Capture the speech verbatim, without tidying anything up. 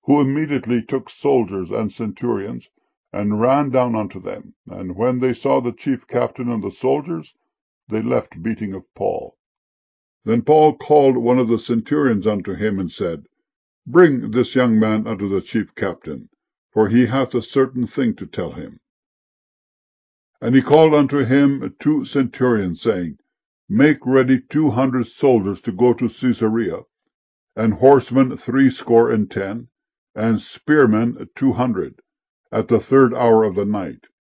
who immediately took soldiers and centurions, and ran down unto them. And when they saw the chief captain and the soldiers, they left beating of Paul. Then Paul called one of the centurions unto him, and said, Bring this young man unto the chief captain, for he hath a certain thing to tell him. And he called unto him two centurions, saying, Make ready two hundred soldiers to go to Caesarea, and horsemen threescore and ten, and spearmen two hundred, at the third hour of the night.